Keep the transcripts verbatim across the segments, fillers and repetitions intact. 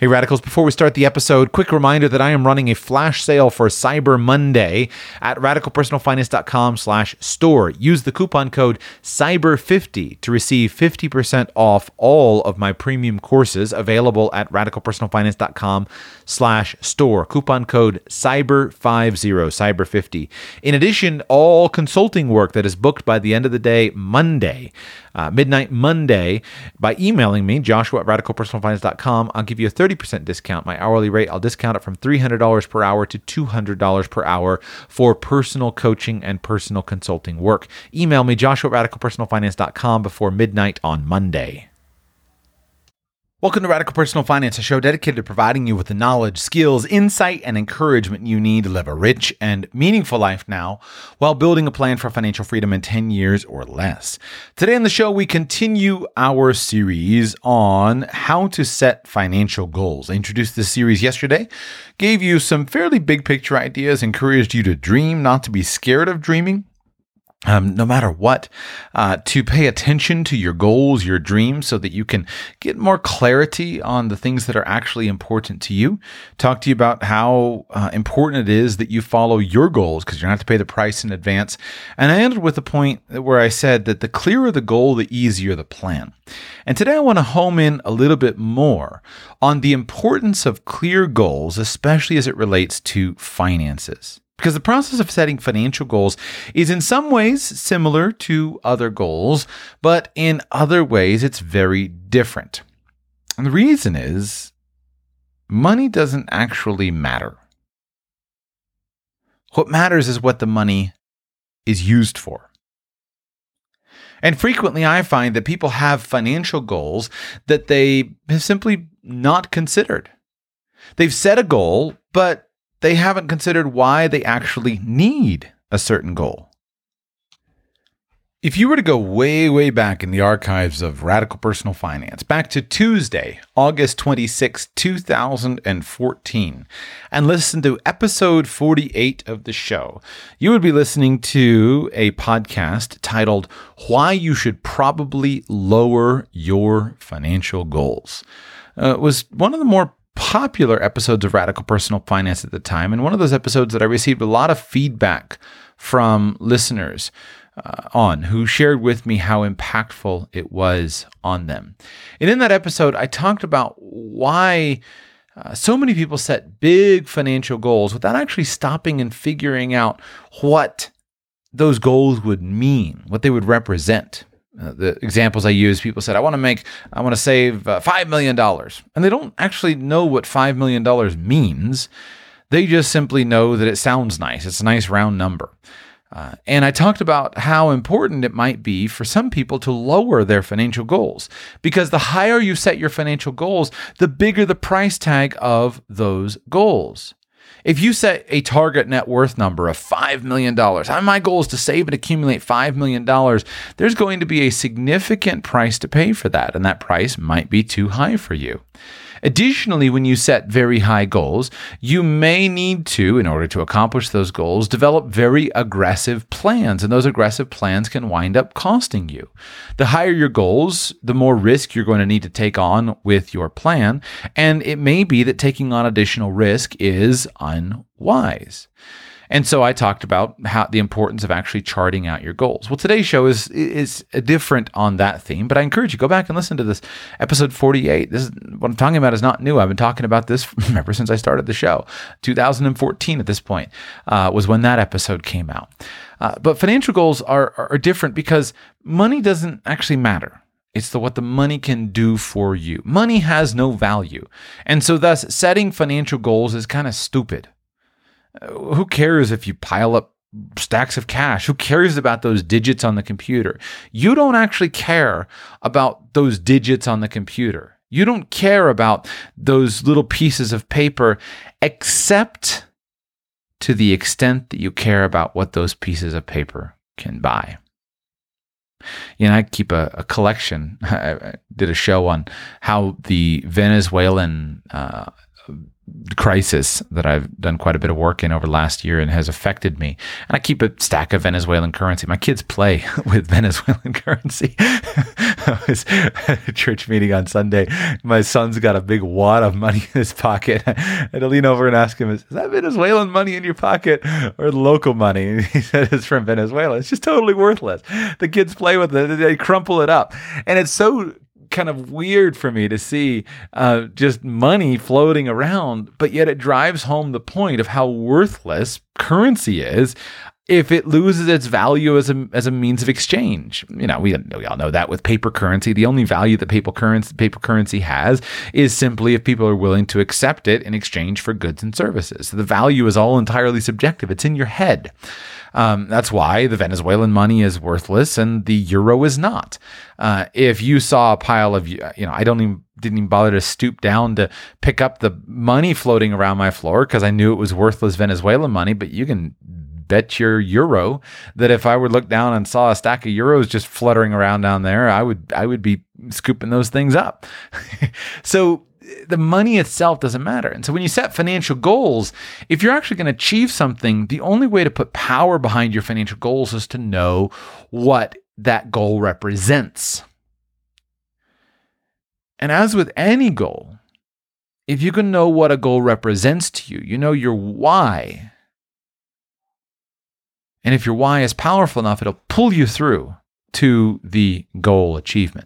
Hey Radicals, before we start the episode, quick reminder that I am running a flash sale for Cyber Monday at radicalpersonalfinance.com slash store. Use the coupon code cyber fifty to receive fifty percent off all of my premium courses available at radicalpersonalfinance.com slash store. Coupon code cyber fifty, cyber fifty. In addition, all consulting work that is booked by the end of the day Monday, uh, midnight Monday, by emailing me, Joshua at radicalpersonalfinance dot com, I'll give you a thirty percent discount. My hourly rate, I'll discount it from three hundred dollars per hour to two hundred dollars per hour for personal coaching and personal consulting work. Email me, Joshua at radicalpersonalfinance dot com before midnight on Monday. Welcome to Radical Personal Finance, a show dedicated to providing you with the knowledge, skills, insight, and encouragement you need to live a rich and meaningful life now while building a plan for financial freedom in ten years or less. Today on the show, we continue our series on how to set financial goals. I introduced this series yesterday, gave you some fairly big picture ideas, encouraged you to dream, not to be scared of dreaming. Um, no matter what, uh, to pay attention to your goals, your dreams, so that you can get more clarity on the things that are actually important to you. Talk to you about how uh, important it is that you follow your goals, because you're going to have to pay the price in advance. And I ended with a point where I said that the clearer the goal, the easier the plan. And today I want to home in a little bit more on the importance of clear goals, especially as it relates to finances. Because the process of setting financial goals is in some ways similar to other goals, but in other ways it's very different. And the reason is money doesn't actually matter. What matters is what the money is used for. And frequently I find that people have financial goals that they have simply not considered. They've set a goal, but they haven't considered why they actually need a certain goal. If you were to go way, way back in the archives of Radical Personal Finance, back to Tuesday, August twenty-sixth, two thousand fourteen, and listen to episode forty-eight of the show, you would be listening to a podcast titled Why You Should Probably Lower Your Financial Goals. Uh, it was one of the more popular episodes of Radical Personal Finance at the time, and one of those episodes that I received a lot of feedback from listeners uh, on, who shared with me how impactful it was on them. And in that episode, I talked about why uh, so many people set big financial goals without actually stopping and figuring out what those goals would mean, what they would represent. Uh, the examples I use, people said, I want to make, I want to save uh, five million dollars. And they don't actually know what five million dollars means. They just simply know that it sounds nice. It's a nice round number. Uh, and I talked about how important it might be for some people to lower their financial goals, because the higher you set your financial goals, the bigger the price tag of those goals. If you set a target net worth number of five million dollars, my goal is to save and accumulate five million dollars, there's going to be a significant price to pay for that, and that price might be too high for you. Additionally, when you set very high goals, you may need to, in order to accomplish those goals, develop very aggressive plans, and those aggressive plans can wind up costing you. The higher your goals, the more risk you're going to need to take on with your plan, and it may be that taking on additional risk is unwise. And so I talked about how the importance of actually charting out your goals. Well, today's show is is different on that theme, but I encourage you, go back and listen to this episode forty-eight. This is what I'm talking about is not new. I've been talking about this ever since I started the show. two thousand fourteen at this point uh, was when that episode came out. Uh, but financial goals are, are different because money doesn't actually matter. It's the what the money can do for you. Money has no value. And so thus setting financial goals is kind of stupid. Who cares if you pile up stacks of cash? Who cares about those digits on the computer? You don't actually care about those digits on the computer. You don't care about those little pieces of paper, except to the extent that you care about what those pieces of paper can buy. You know, I keep a, a collection. I did a show on how the Venezuelan uh, crisis that I've done quite a bit of work in over the last year and has affected me. And I keep a stack of Venezuelan currency. My kids play with Venezuelan currency. I was at a church meeting on Sunday. My son's got a big wad of money in his pocket. I had to lean over and ask him, is that Venezuelan money in your pocket or local money? And he said, it's from Venezuela. It's just totally worthless. The kids play with it. They crumple it up. And it's so kind of weird for me to see uh, just money floating around, but yet it drives home the point of how worthless currency is if it loses its value as a as a means of exchange. You know, we, we all know that with paper currency, the only value that paper currency, paper currency has is simply if people are willing to accept it in exchange for goods and services. So the value is all entirely subjective. It's in your head. Um, that's why the Venezuelan money is worthless and the euro is not. Uh, if you saw a pile of, you know, I don't even didn't even bother to stoop down to pick up the money floating around my floor because I knew it was worthless Venezuelan money. But you can bet your euro that if I would look down and saw a stack of euros just fluttering around down there, I would I would be scooping those things up. So the money itself doesn't matter. And so when you set financial goals, if you're actually going to achieve something, the only way to put power behind your financial goals is to know what that goal represents. And as with any goal, if you can know what a goal represents to you, you know your why. And if your why is powerful enough, it'll pull you through to the goal achievement.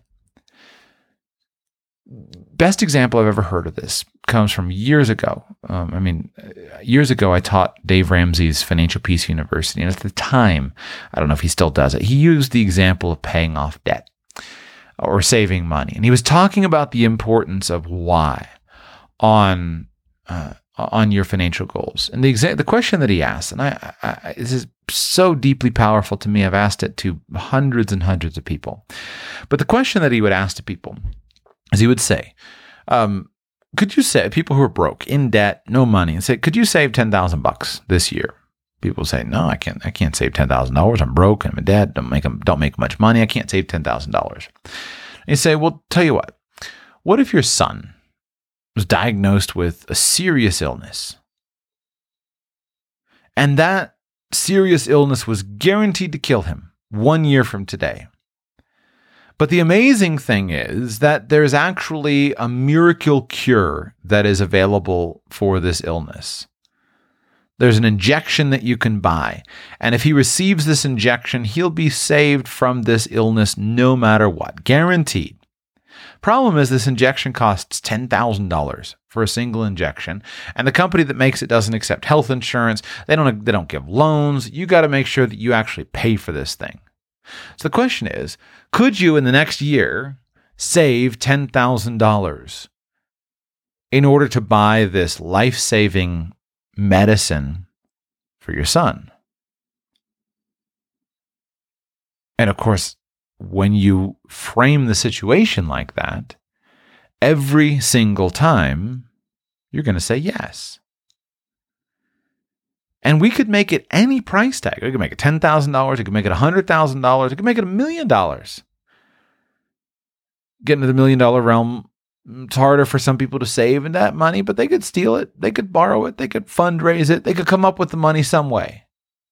Best example I've ever heard of this comes from years ago. Um, I mean, years ago, I taught Dave Ramsey's Financial Peace University. And at the time, I don't know if he still does it, he used the example of paying off debt or saving money. And he was talking about the importance of why on uh, on your financial goals. And the exa- the question that he asked, and I, I, this is so deeply powerful to me. I've asked it to hundreds and hundreds of people. But the question that he would ask to people is he would say, um, could you say, people who are broke, in debt, no money, and say, could you save ten thousand bucks this year? People say, no, I can't, I can't save ten thousand dollars. I'm broke, I'm in debt, don't make, don't make much money. I can't save ten thousand dollars. And you say, well, tell you what, what if your son was diagnosed with a serious illness and that serious illness was guaranteed to kill him one year from today? But the amazing thing is that there's actually a miracle cure that is available for this illness. There's an injection that you can buy. And if he receives this injection, he'll be saved from this illness no matter what, guaranteed. Problem is this injection costs ten thousand dollars for a single injection. And the company that makes it doesn't accept health insurance. They don't, they don't give loans. You got to make sure that you actually pay for this thing. So the question is, could you in the next year save ten thousand dollars in order to buy this life-saving medicine for your son? And of course, when you frame the situation like that, every single time, you're going to say yes. And we could make it any price tag. We could make it ten thousand dollars. We could make it one hundred thousand dollars. We could make it a million dollars. Getting to the million dollar realm, it's harder for some people to save in that money, but they could steal it. They could borrow it. They could fundraise it. They could come up with the money some way.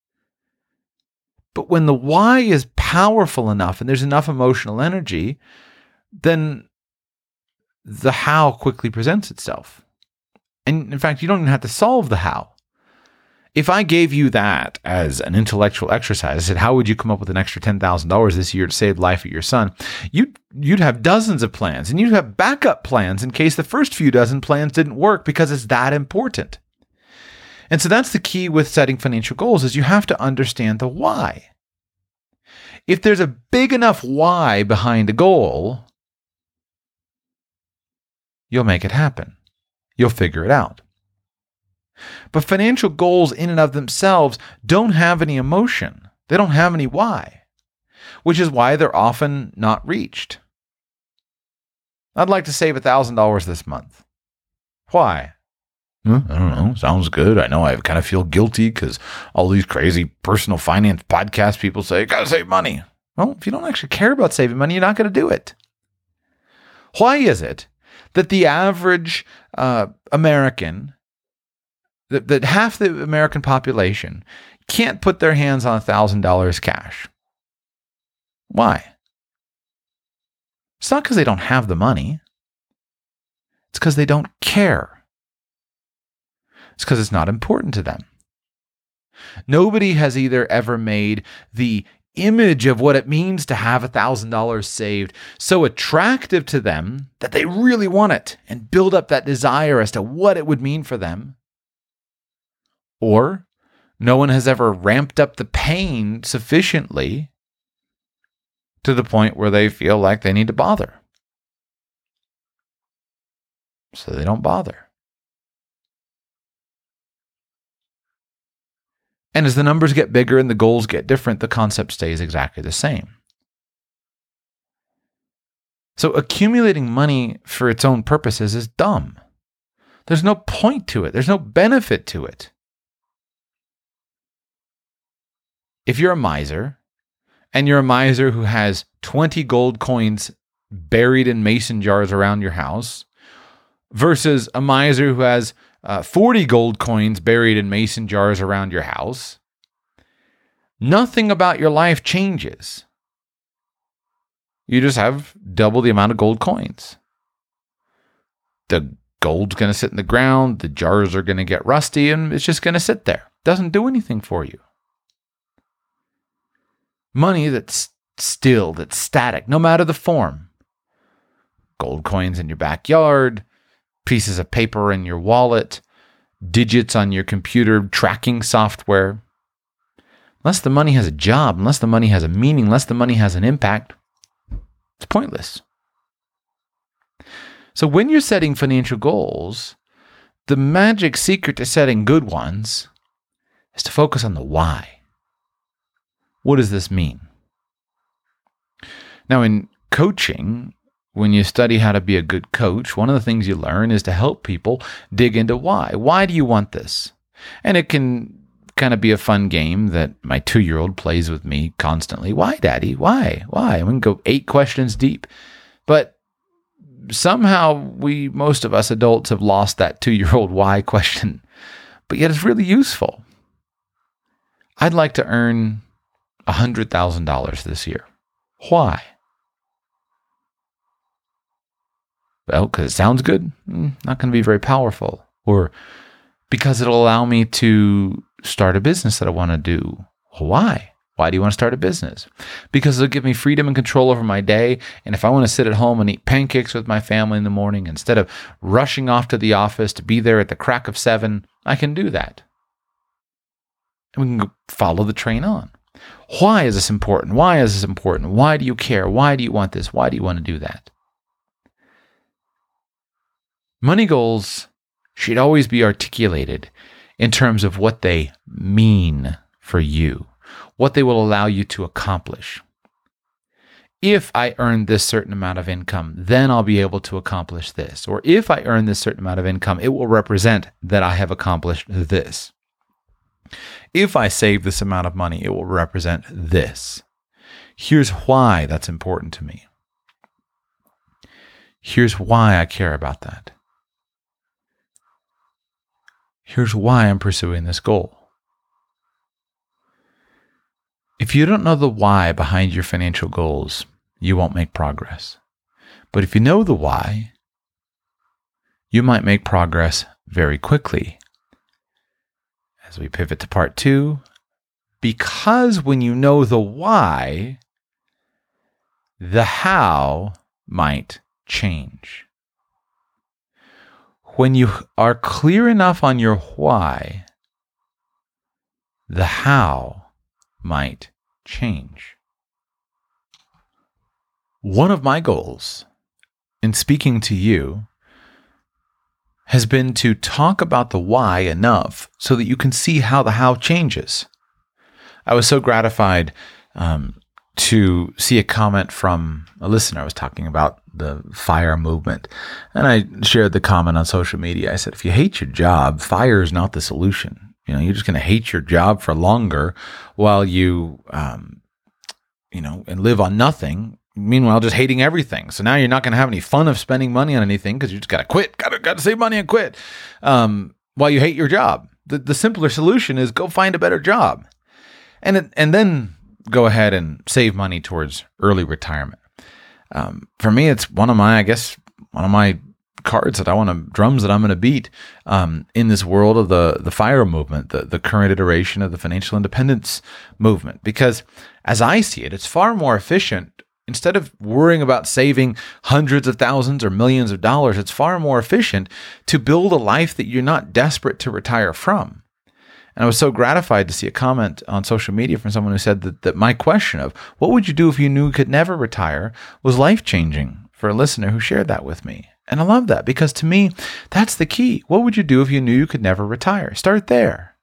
But when the why is powerful enough and there's enough emotional energy, then the how quickly presents itself. And in fact, you don't even have to solve the how. If I gave you that as an intellectual exercise, I said, how would you come up with an extra ten thousand dollars this year to save the life of your son? You'd, you'd have dozens of plans, and you'd have backup plans in case the first few dozen plans didn't work, because it's that important. And so that's the key with setting financial goals, is you have to understand the why. If there's a big enough why behind a goal, you'll make it happen. You'll figure it out. But financial goals in and of themselves don't have any emotion. They don't have any why, which is why they're often not reached. I'd like to save one thousand dollars this month. Why? Hmm, I don't know. Sounds good. I know I kind of feel guilty because all these crazy personal finance podcast people say, gotta save money. Well, if you don't actually care about saving money, you're not going to do it. Why is it that the average uh, American, that, that half the American population can't put their hands on one thousand dollars cash. Why? It's not because they don't have the money. It's because they don't care. It's because it's not important to them. Nobody has either ever made the image of what it means to have one thousand dollars saved so attractive to them that they really want it and build up that desire as to what it would mean for them. Or no one has ever ramped up the pain sufficiently to the point where they feel like they need to bother. So they don't bother. And as the numbers get bigger and the goals get different, the concept stays exactly the same. So accumulating money for its own purposes is dumb. There's no point to it. There's no benefit to it. If you're a miser, and you're a miser who has twenty gold coins buried in mason jars around your house, versus a miser who has uh, forty gold coins buried in mason jars around your house, nothing about your life changes. You just have double the amount of gold coins. The gold's going to sit in the ground, the jars are going to get rusty, and it's just going to sit there. Doesn't do anything for you. Money that's still, that's static, no matter the form. Gold coins in your backyard, pieces of paper in your wallet, digits on your computer tracking software. Unless the money has a job, unless the money has a meaning, unless the money has an impact, it's pointless. So when you're setting financial goals, the magic secret to setting good ones is to focus on the why. What does this mean? Now, in coaching, when you study how to be a good coach, one of the things you learn is to help people dig into why. Why do you want this? And it can kind of be a fun game that my two-year-old plays with me constantly. Why, Daddy? Why? Why? We can go eight questions deep. But somehow we, most of us adults, have lost that two-year-old why question. But yet it's really useful. I'd like to earn one hundred thousand dollars this year. Why? Well, because it sounds good. Not going to be very powerful. Or because it'll allow me to start a business that I want to do. Why? Why do you want to start a business? Because it'll give me freedom and control over my day. And if I want to sit at home and eat pancakes with my family in the morning, instead of rushing off to the office to be there at the crack of seven, I can do that. And we can go follow the train on. Why is this important? Why is this important? Why do you care? Why do you want this? Why do you want to do that? Money goals should always be articulated in terms of what they mean for you, what they will allow you to accomplish. If I earn this certain amount of income, then I'll be able to accomplish this. Or if I earn this certain amount of income, it will represent that I have accomplished this. If I save this amount of money, it will represent this. Here's why that's important to me. Here's why I care about that. Here's why I'm pursuing this goal. If you don't know the why behind your financial goals, you won't make progress. But if you know the why, you might make progress very quickly. As we pivot to part two, because when you know the why, the how might change. When you are clear enough on your why, the how might change. One of my goals in speaking to you has been to talk about the why enough so that you can see how the how changes. I was so gratified um, to see a comment from a listener. I was talking about the FIRE movement, and I shared the comment on social media. I said, if you hate your job, FIRE is not the solution. You know, you're just going to hate your job for longer while you, um, you know, and live on nothing meanwhile, just hating everything. So now you're not going to have any fun of spending money on anything because you just got to quit, got to got to save money and quit. Um, while you hate your job, the the simpler solution is go find a better job, and it, and then go ahead and save money towards early retirement. Um, for me, it's one of my, I guess, one of my cards that I want to, drums that I'm going to beat um, in this world of the the FIRE movement, the the current iteration of the financial independence movement, because as I see it, it's far more efficient. Instead of worrying about saving hundreds of thousands or millions of dollars, it's far more efficient to build a life that you're not desperate to retire from. And I was so gratified to see a comment on social media from someone who said that, that my question of what would you do if you knew you could never retire was life-changing for a listener who shared that with me. And I love that because to me, that's the key. What would you do if you knew you could never retire? Start there.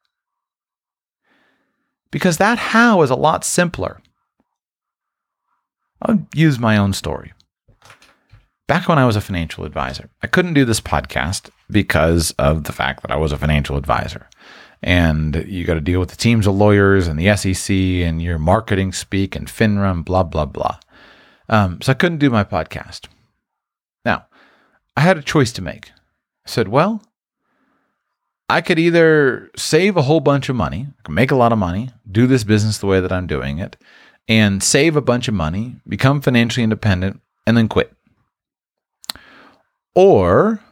Because that how is a lot simpler. I'll use my own story. Back when I was a financial advisor, I couldn't do this podcast because of the fact that I was a financial advisor. And you got to deal with the teams of lawyers and the S E C and your marketing speak and FINRA and blah, blah, blah. Um, so I couldn't do my podcast. Now, I had a choice to make. I said, well, I could either save a whole bunch of money, I could make a lot of money, do this business the way that I'm doing it, and save a bunch of money, become financially independent, and then quit. Or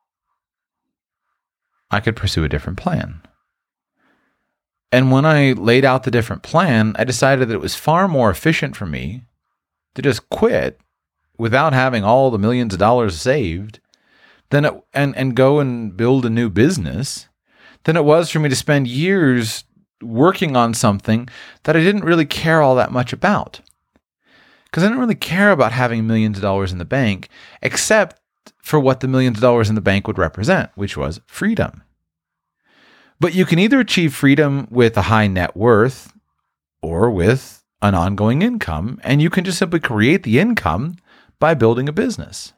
I could pursue a different plan. And when I laid out the different plan, I decided that it was far more efficient for me to just quit without having all the millions of dollars saved than it, and, and go and build a new business than it was for me to spend years working on something that I didn't really care all that much about. Because I didn't really care about having millions of dollars in the bank, except for what the millions of dollars in the bank would represent, which was freedom. But you can either achieve freedom with a high net worth or with an ongoing income, and you can just simply create the income by building a business.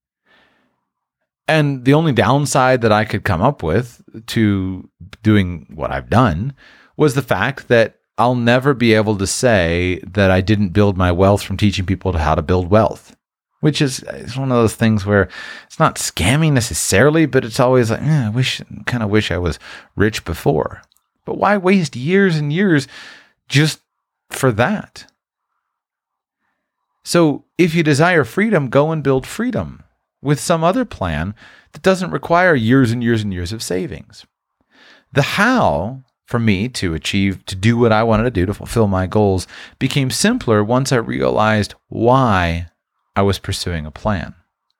And the only downside that I could come up with to doing what I've done was the fact that I'll never be able to say that I didn't build my wealth from teaching people how to build wealth, which is it's one of those things where it's not scamming necessarily, but it's always like, eh, I wish, kind of wish I was rich before. But why waste years and years just for that? So if you desire freedom, go and build freedom with some other plan that doesn't require years and years and years of savings. The how for me to achieve, to do what I wanted to do, to fulfill my goals, became simpler once I realized why I was pursuing a plan.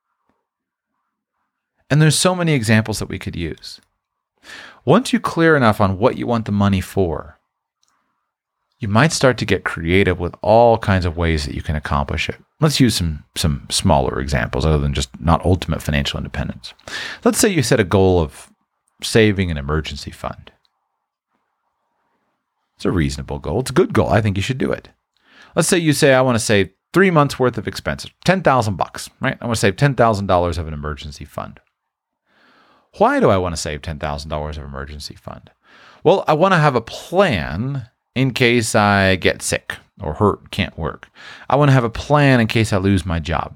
And there's so many examples that we could use. Once you're clear enough on what you want the money for, you might start to get creative with all kinds of ways that you can accomplish it. Let's use some, some smaller examples other than just not ultimate financial independence. Let's say you set a goal of saving an emergency fund. It's a reasonable goal. It's a good goal. I think you should do it. Let's say you say, I want to save three months worth of expenses, ten thousand bucks, right? I want to save ten thousand dollars of an emergency fund. Why do I want to save ten thousand dollars of emergency fund? Well, I want to have a plan in case I get sick or hurt, can't work. I want to have a plan in case I lose my job.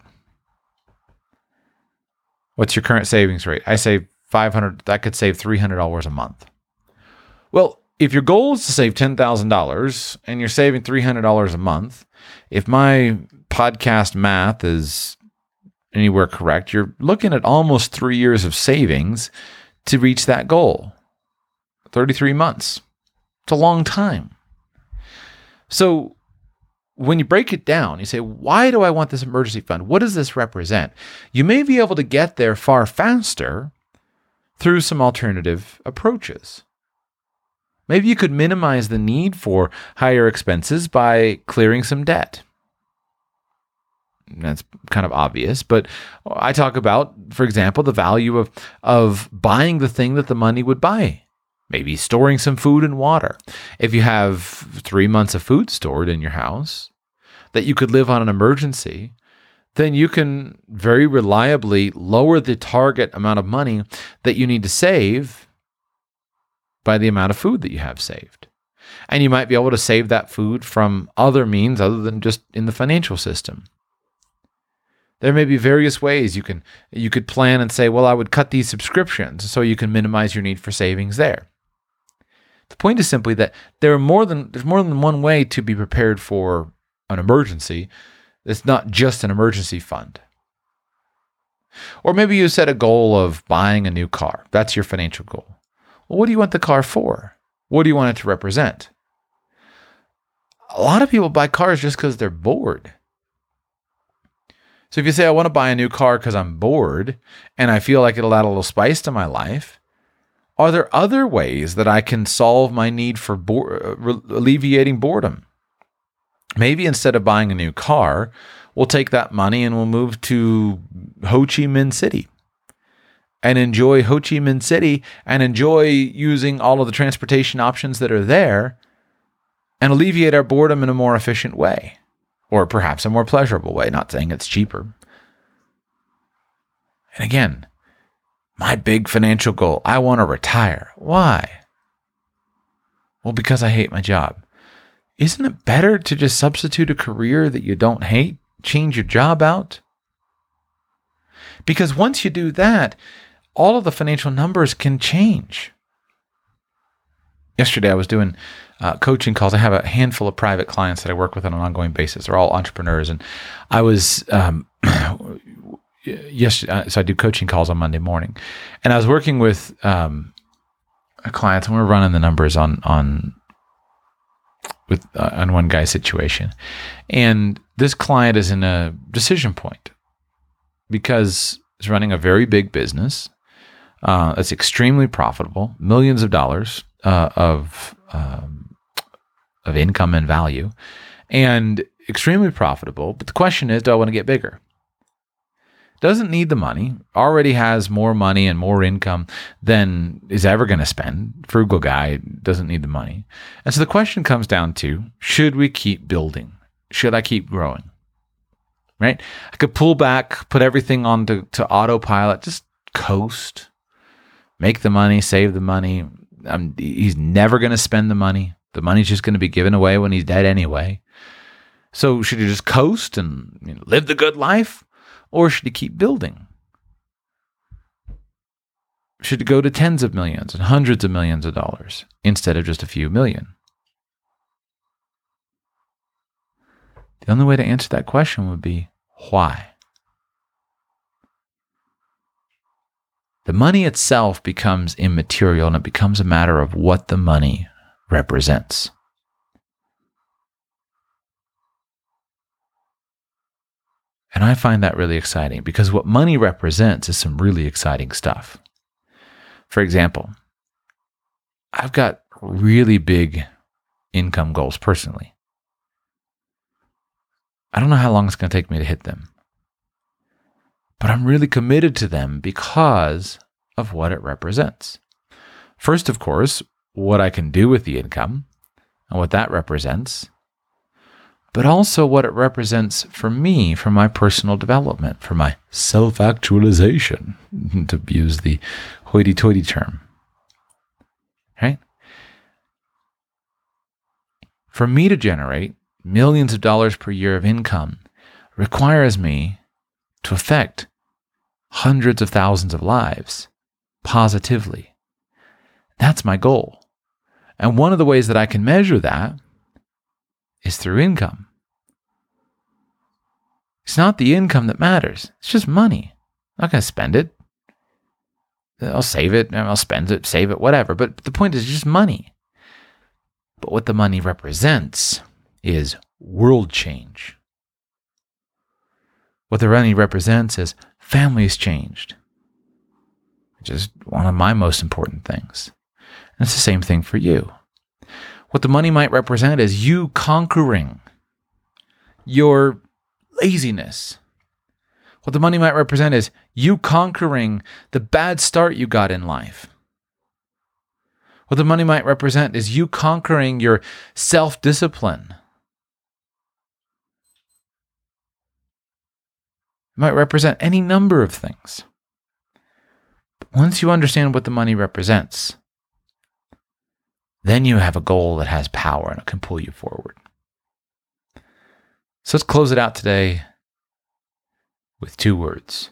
What's your current savings rate? I save five hundred dollars, that could save three hundred dollars a month. Well, if your goal is to save ten thousand dollars and you're saving three hundred dollars a month, if my podcast math is anywhere correct, you're looking at almost three years of savings to reach that goal. thirty-three months. It's a long time. So when you break it down, you say, why do I want this emergency fund? What does this represent? You may be able to get there far faster through some alternative approaches. Maybe you could minimize the need for higher expenses by clearing some debt. That's kind of obvious, but I talk about, for example, the value of, of buying the thing that the money would buy. Maybe storing some food and water. If you have three months of food stored in your house that you could live on an emergency, then you can very reliably lower the target amount of money that you need to save by the amount of food that you have saved. And you might be able to save that food from other means other than just in the financial system. There may be various ways you can you could plan and say, well, I would cut these subscriptions so you can minimize your need for savings there. The point is simply that there are more than there's more than one way to be prepared for an emergency. It's not just an emergency fund. Or maybe you set a goal of buying a new car. That's your financial goal. Well, what do you want the car for? What do you want it to represent? A lot of people buy cars just because they're bored. So if you say, I want to buy a new car because I'm bored and I feel like it'll add a little spice to my life, are there other ways that I can solve my need for bo- alleviating boredom? Maybe instead of buying a new car, we'll take that money and we'll move to Ho Chi Minh City and enjoy Ho Chi Minh City and enjoy using all of the transportation options that are there and alleviate our boredom in a more efficient way, or perhaps a more pleasurable way, not saying it's cheaper. And again, my big financial goal, I want to retire. Why? Well, because I hate my job. Isn't it better to just substitute a career that you don't hate, change your job out? Because once you do that, all of the financial numbers can change. Yesterday, I was doing uh, coaching calls. I have a handful of private clients that I work with on an ongoing basis. They're all entrepreneurs. And I was, um, yes, uh, so I do coaching calls on Monday morning. And I was working with um, clients, and we we're running the numbers on, on with uh, on one guy's situation. And this client is in a decision point because he's running a very big business uh, that's extremely profitable, millions of dollars uh, of um, of income and value, and extremely profitable. But the question is, do I want to get bigger? Doesn't need the money, already has more money and more income than is ever going to spend. Frugal guy, doesn't need the money. And so the question comes down to, should we keep building? Should I keep growing? Right? I could pull back, put everything on to, to autopilot, just coast, make the money, save the money. Um, he's never going to spend the money. The money's just going to be given away when he's dead anyway. So should he just coast and you know, live the good life? Or should he keep building? Should it go to tens of millions and hundreds of millions of dollars instead of just a few million? The only way to answer that question would be, why? The money itself becomes immaterial, and it becomes a matter of what the money represents. And I find that really exciting because what money represents is some really exciting stuff. For example, I've got really big income goals personally. I don't know how long it's going to take me to hit them, but I'm really committed to them because of what it represents. First, of course, what I can do with the income and what that represents, but also what it represents for me, for my personal development, for my self-actualization, to use the hoity-toity term. Right? For me to generate millions of dollars per year of income requires me to affect hundreds of thousands of lives positively. That's my goal. And one of the ways that I can measure that is through income. It's not the income that matters. It's just money. I'm not going to spend it. I'll save it, I'll spend it, save it, whatever. But the point is just money. But what the money represents is world change. What the money represents is families changed, which is one of my most important things. And it's the same thing for you. What the money might represent is you conquering your laziness. What the money might represent is you conquering the bad start you got in life. What the money might represent is you conquering your self-discipline. It might represent any number of things. But once you understand what the money represents, then you have a goal that has power and it can pull you forward. So let's close it out today with two words.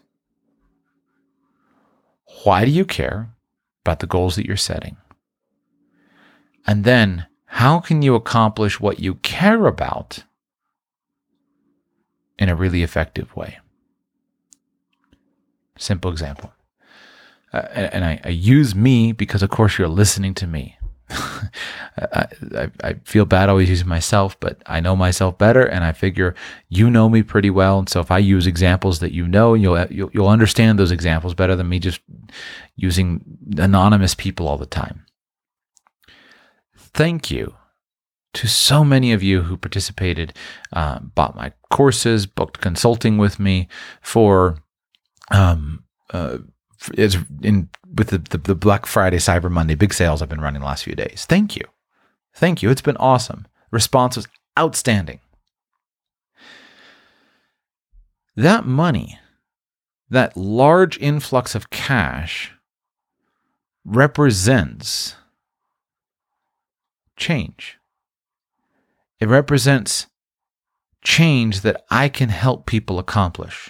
Why do you care about the goals that you're setting? And then, how can you accomplish what you care about in a really effective way? Simple example. Uh, and and I, I use me because, of course, you're listening to me. I, I, I feel bad always using myself, but I know myself better, and I figure you know me pretty well. And so if I use examples that you know, you'll, you'll, you'll understand those examples better than me just using anonymous people all the time. Thank you to so many of you who participated, uh, bought my courses, booked consulting with me for, um, uh, it's in with the, the, the Black Friday, Cyber Monday, big sales I've been running the last few days. Thank you. Thank you. It's been awesome. Response was outstanding. That money, that large influx of cash represents change. It represents change that I can help people accomplish.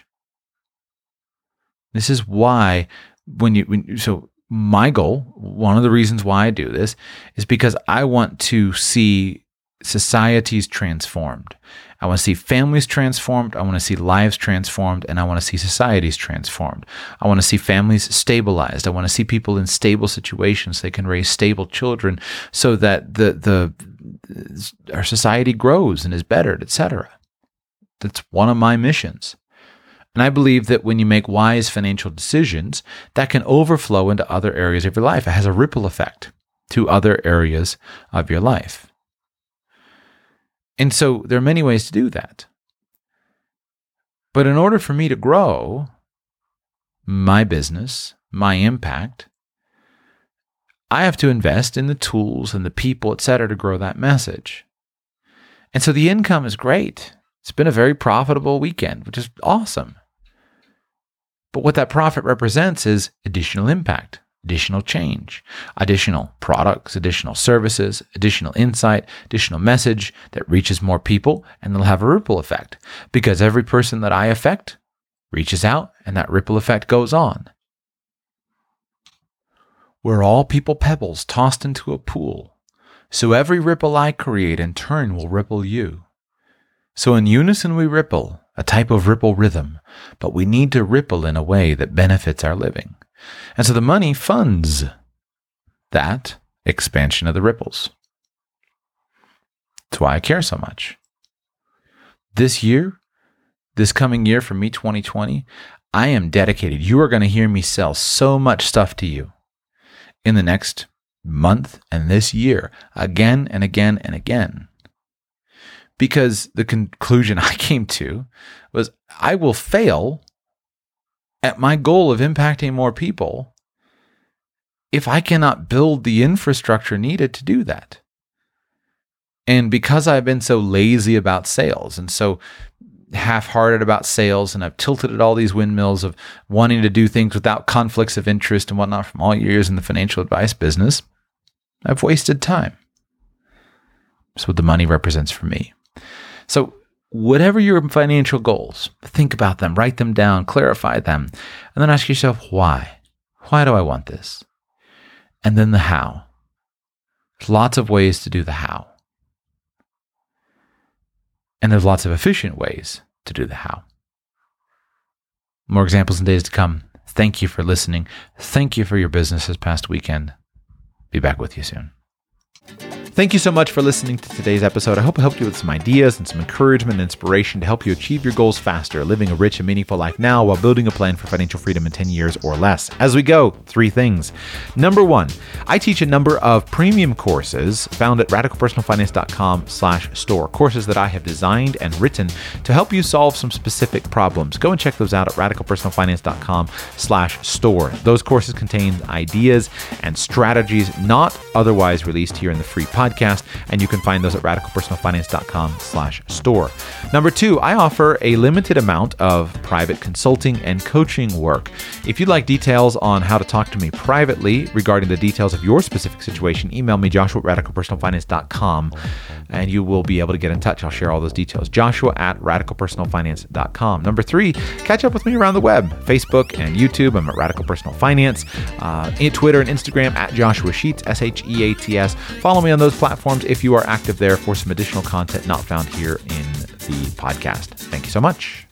This is why when you, when, so my goal, one of the reasons why I do this is because I want to see societies transformed. I want to see families transformed. I want to see lives transformed, and I want to see societies transformed. I want to see families stabilized. I want to see people in stable situations. They can raise stable children so that the, the, our society grows and is bettered, et cetera. That's one of my missions. And I believe that when you make wise financial decisions, that can overflow into other areas of your life. It has a ripple effect to other areas of your life. And so there are many ways to do that. But in order for me to grow my business, my impact, I have to invest in the tools and the people, et cetera, to grow that message. And so the income is great. It's been a very profitable weekend, which is awesome. But what that profit represents is additional impact, additional change, additional products, additional services, additional insight, additional message that reaches more people, and it'll have a ripple effect because every person that I affect reaches out and that ripple effect goes on. We're all people pebbles tossed into a pool. So every ripple I create in turn will ripple you. So in unison we ripple, a type of ripple rhythm, but we need to ripple in a way that benefits our living. And so the money funds that expansion of the ripples. That's why I care so much. This year, this coming year for me, twenty twenty, I am dedicated. You are going to hear me sell so much stuff to you in the next month and this year, again and again and again. Because the conclusion I came to was I will fail at my goal of impacting more people if I cannot build the infrastructure needed to do that. And because I've been so lazy about sales and so half-hearted about sales, and I've tilted at all these windmills of wanting to do things without conflicts of interest and whatnot from all years in the financial advice business, I've wasted time. That's what the money represents for me. So whatever your financial goals, think about them, write them down, clarify them, and then ask yourself, why? Why do I want this? And then the how. There's lots of ways to do the how. And there's lots of efficient ways to do the how. More examples in days to come. Thank you for listening. Thank you for your business this past weekend. Be back with you soon. Thank you so much for listening to today's episode. I hope it helped you with some ideas and some encouragement and inspiration to help you achieve your goals faster, living a rich and meaningful life now while building a plan for financial freedom in ten years or less. As we go, three things. Number one, I teach a number of premium courses found at radical personal finance dot com slash store, courses that I have designed and written to help you solve some specific problems. Go and check those out at radical personal finance dot com slash store. Those courses contain ideas and strategies not otherwise released here in the free podcast. podcast, and you can find those at radical personal finance dot com slash store. Number two, I offer a limited amount of private consulting and coaching work. If you'd like details on how to talk to me privately regarding the details of your specific situation, email me, Joshua at radical personal finance dot com, and you will be able to get in touch. I'll share all those details. Joshua at radical personal finance dot com. Number three, catch up with me around the web, Facebook and YouTube. I'm at Radical Personal Finance. Uh, Twitter and Instagram at Joshua Sheets, S H E A T S. Follow me on those platforms if you are active there for some additional content not found here in the podcast. Thank you so much.